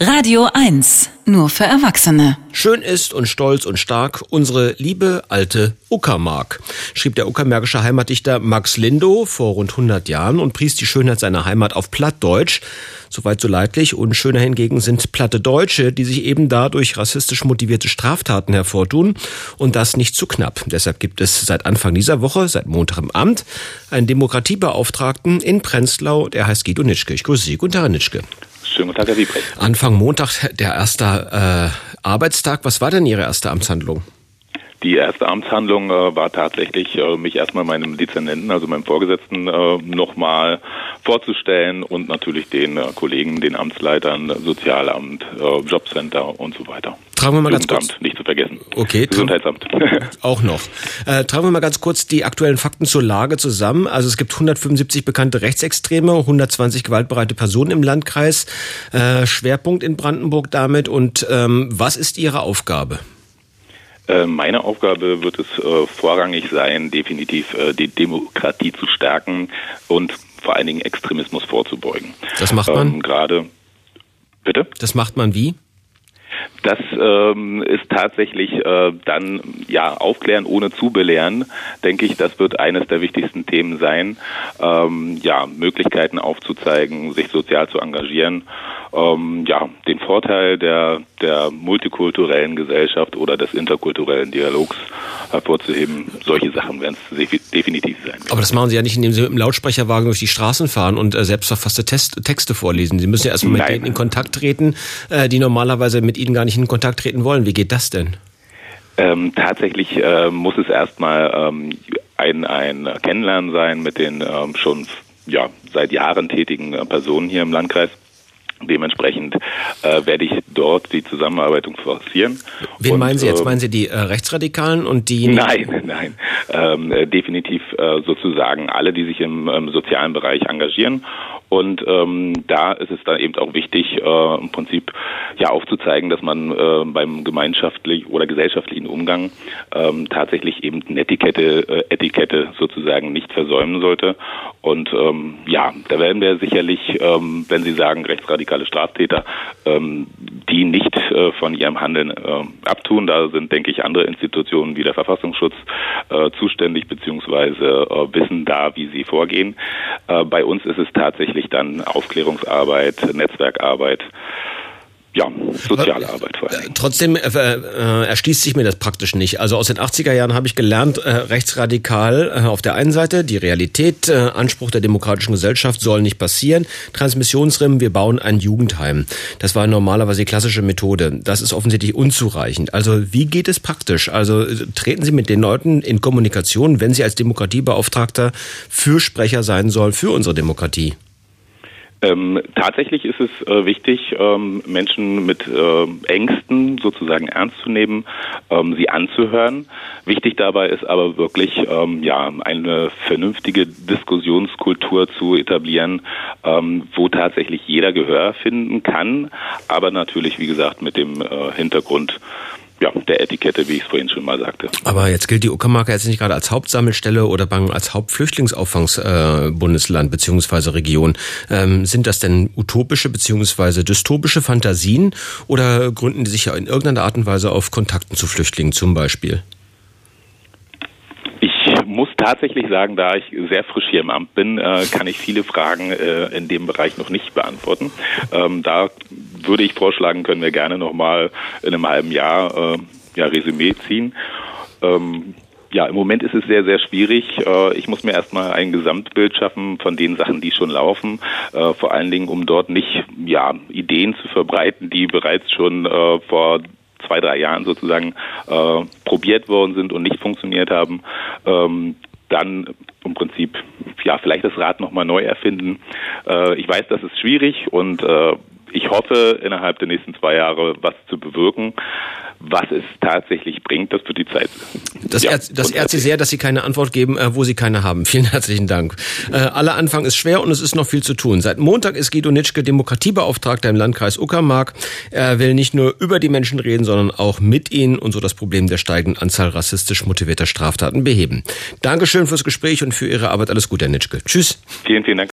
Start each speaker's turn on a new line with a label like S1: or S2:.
S1: Radio 1, nur für Erwachsene.
S2: Schön ist und stolz und stark unsere liebe alte Uckermark, schrieb der uckermärkische Heimatdichter Max Lindo vor rund 100 Jahren und pries die Schönheit seiner Heimat auf Plattdeutsch. Soweit so leidlich. Und schöner hingegen sind platte Deutsche, die sich eben da durch rassistisch motivierte Straftaten hervortun. Und das nicht zu knapp. Deshalb gibt es seit Anfang dieser Woche, seit Montag im Amt, einen Demokratiebeauftragten in Prenzlau, der heißt Guido Nitschke. Ich grüße Sie. Guten Tag, Herr Nitschke.
S3: Schönen guten Tag, Herr Wiebrecht.
S2: Anfang Montag, der erste Arbeitstag. Was war denn Ihre erste Amtshandlung?
S3: Die erste Amtshandlung war tatsächlich, mich erstmal meinem Dezernenten, also meinem Vorgesetzten, nochmal vorzustellen und natürlich den Kollegen, den Amtsleitern, Sozialamt, Jobcenter und so weiter.
S2: Tragen wir mal ganz kurz.
S3: Nicht zu vergessen.
S2: Okay.
S3: Gesundheitsamt.
S2: Auch noch. Tragen wir mal ganz kurz die aktuellen Fakten zur Lage zusammen. Also es gibt 175 bekannte Rechtsextreme, 120 gewaltbereite Personen im Landkreis. Schwerpunkt in Brandenburg damit. Und was ist Ihre Aufgabe?
S3: Meine Aufgabe wird es vorrangig sein, definitiv die Demokratie zu stärken und vor allen Dingen Extremismus vorzubeugen.
S2: Das macht man?
S3: Bitte?
S2: Das macht man wie?
S3: Das ist tatsächlich dann aufklären ohne zu belehren, denke ich, das wird eines der wichtigsten Themen sein, Möglichkeiten aufzuzeigen, sich sozial zu engagieren, den Vorteil der multikulturellen Gesellschaft oder des interkulturellen Dialogs hervorzuheben. Solche Sachen werden es definitiv sein.
S2: Aber das machen Sie ja nicht, indem Sie mit dem Lautsprecherwagen durch die Straßen fahren und selbstverfasste Texte vorlesen. Sie müssen ja erstmal mit denen in Kontakt treten, die normalerweise mit Ihnen gar nicht in Kontakt treten wollen. Wie geht das denn?
S3: Tatsächlich muss es erstmal ein Kennenlernen sein mit den schon seit Jahren tätigen Personen hier im Landkreis. Dementsprechend werde ich dort die Zusammenarbeit forcieren.
S2: Wen meinen Sie jetzt? Meinen Sie die Rechtsradikalen und die...
S3: Nein. Definitiv sozusagen alle, die sich im sozialen Bereich engagieren. Und da ist es dann eben auch wichtig, im Prinzip aufzuzeigen, dass man beim gemeinschaftlichen oder gesellschaftlichen Umgang tatsächlich eben eine Etikette sozusagen nicht versäumen sollte. Und da werden wir sicherlich, wenn Sie sagen, rechtsradikale Straftäter, die nicht von ihrem Handeln abtun. Da sind, denke ich, andere Institutionen wie der Verfassungsschutz zuständig, beziehungsweise wissen da, wie sie vorgehen. Bei uns ist es tatsächlich dann Aufklärungsarbeit, Netzwerkarbeit, soziale Arbeit vor allem.
S2: Trotzdem erschließt sich mir das praktisch nicht. Also aus den 80er Jahren habe ich gelernt, rechtsradikal auf der einen Seite, die Realität, Anspruch der demokratischen Gesellschaft soll nicht passieren. Transmissionsrimm, wir bauen ein Jugendheim. Das war normalerweise die klassische Methode. Das ist offensichtlich unzureichend. Also wie geht es praktisch? Also treten Sie mit den Leuten in Kommunikation, wenn Sie als Demokratiebeauftragter Fürsprecher sein sollen für unsere Demokratie?
S3: Tatsächlich ist es wichtig, Menschen mit Ängsten sozusagen ernst zu nehmen, sie anzuhören. Wichtig dabei ist aber wirklich, eine vernünftige Diskussionskultur zu etablieren, wo tatsächlich jeder Gehör finden kann, aber natürlich, wie gesagt, mit dem Hintergrund der Etikette, wie ich es vorhin schon mal sagte.
S2: Aber jetzt gilt die Uckermark jetzt nicht gerade als Hauptsammelstelle oder als Hauptflüchtlingsauffangungsbundesland bzw. Region. Sind das denn utopische bzw. dystopische Fantasien oder gründen die sich ja in irgendeiner Art und Weise auf Kontakten zu Flüchtlingen zum Beispiel?
S3: Ich muss tatsächlich sagen, da ich sehr frisch hier im Amt bin, kann ich viele Fragen in dem Bereich noch nicht beantworten. Da würde ich vorschlagen, können wir gerne nochmal in einem halben Jahr Resümee ziehen. Im Moment ist es sehr, sehr schwierig. Ich muss mir erstmal ein Gesamtbild schaffen von den Sachen, die schon laufen. Vor allen Dingen, um dort nicht Ideen zu verbreiten, die bereits schon vor 2-3 Jahren sozusagen probiert worden sind und nicht funktioniert haben. Dann im Prinzip vielleicht das Rad nochmal neu erfinden. Ich weiß, das ist schwierig und ich hoffe, innerhalb der nächsten 2 Jahre was zu bewirken. Was es tatsächlich bringt, das wird die Zeit.
S2: Das ehrt Sie sehr, dass Sie keine Antwort geben, wo Sie keine haben. Vielen herzlichen Dank. Aller Anfang ist schwer und es ist noch viel zu tun. Seit Montag ist Guido Nitschke Demokratiebeauftragter im Landkreis Uckermark. Er will nicht nur über die Menschen reden, sondern auch mit ihnen und so das Problem der steigenden Anzahl rassistisch motivierter Straftaten beheben. Dankeschön fürs Gespräch und für Ihre Arbeit. Alles Gute, Herr Nitschke. Tschüss.
S3: Vielen Dank.